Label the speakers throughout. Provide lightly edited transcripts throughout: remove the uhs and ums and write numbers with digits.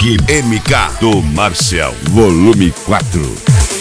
Speaker 1: Big MK do Marcel, volume 4.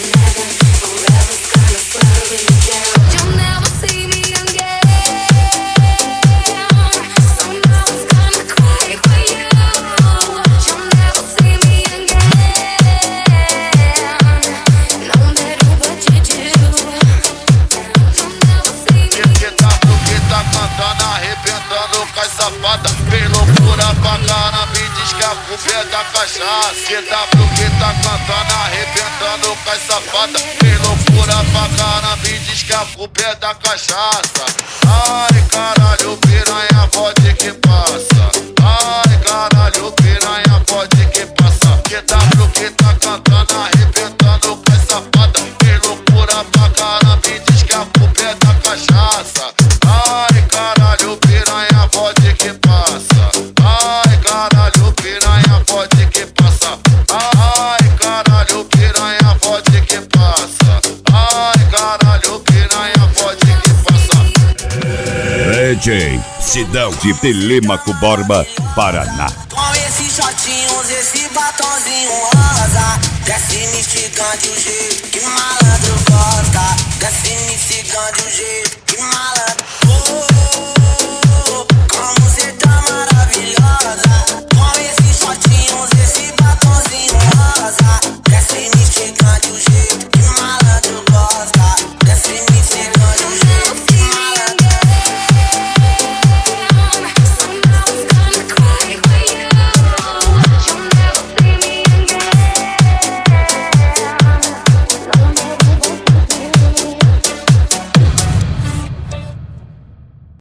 Speaker 2: Fez loucura pra caramba e diz que a culpa é da cachaça. Que tá cantando, arrebentando com as sapatas. Fez loucura pra caramba e diz que a culpa é da cachaça. Ai caralho, piranha, pode que passa. Ai caralho, piranha, pode que passa. Que tá cantando, arrebentando com as sapatas. Fez loucura pra caramba e diz que a culpa é da cachaça. Ai caralho, piranha, pode que passa. Ai caralho, piranha, pode que passa. Ai caralho, piranha, pode que passa. Ai caralho, piranha, pode que passa.
Speaker 1: DJ Sidão de Telêmaco Borba, Paraná.
Speaker 3: Com esses shortinhos, esse batonzinho rosa, desce me instigando o jeito que malandro gosta. Desce me instigando o jeito que malandro. Como cê tá maravilhosa. Com esses shortinhos, esse batonzinho rosa, desce me instigando o jeito que malandro gosta. Desce me instigando.